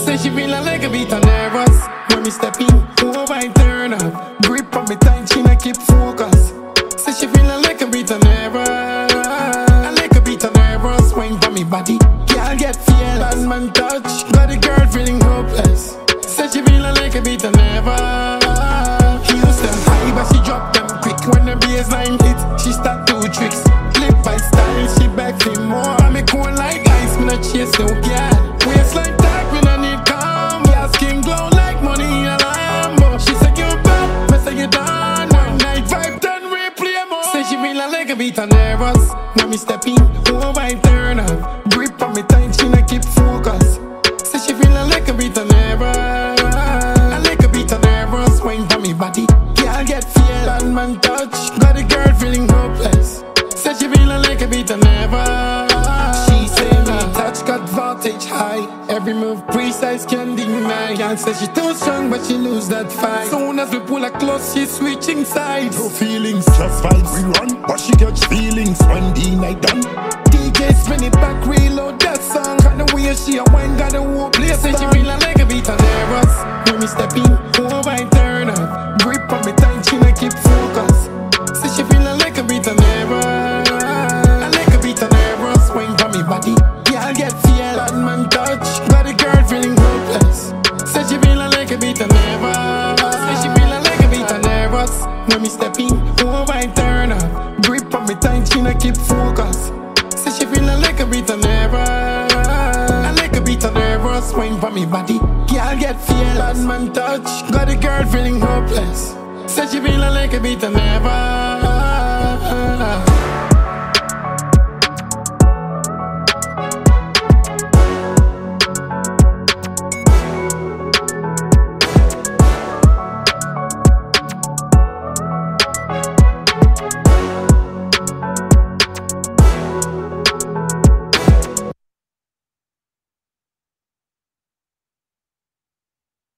Say she feelin' like a bit of nervous. When me step in, oh I turn up. Grip on me tight, she not keep focus. Say she feelin' like a bit of nervous. I like a bit of nervous. Wine for me body, girl get feel. Bad man touch, got the girl feeling hopeless. Say she feelin' like a bit of nervous. He used them high, but she drop them quick. When the baseline hit, she start do tricks. Lip by style, she beg for more. I make cool like ice, me not chase no girl. Waist like that, me not need calm. Your skin glow like money in a Lambo. She say you bad, me say you done. One night vibe, then replay more. Say she feelin' like a bit of nervous. When me step in, oh I turn up. Grip on me tight, she not keep focus. Say she feelin' like a bit of nervous. I like a bit of nervous. Wine for me body, girl get feel. Bad man touch, got the girl feeling hopeless. Say she feelin' like a bit of nervous. She say me touch got voltage high. Every move precise, can't deny. Girl say she too strong, but she lose that fight. Soon as we pull her close, she switching sides. No feelings, just vibes we run. But she catch feelings when the night done. DJ spin it back, reload that song. Got the way she a wine, got the whole place. Say she feelin' like a bit of nervous. When me step in, oh I turn up. Grip on me tight, she not keep focus. Say she feelin' like a bit of nervous. I like a bit of nervous. Wine for me body, girl get feel. Bad man touch, got the girl feeling hopeless. Say she feelin' like a bit of nervous. Say she feelin' like a bit of nervous. When me step in, oh I turn up. Grip on me tight, she not keep focus. Say she feelin' like a bit of nervous. I like a bit of nervous. Wine for me body, girl get feel. Bad man touch, got the girl feeling hopeless. Say she feelin' like a bit of nervous.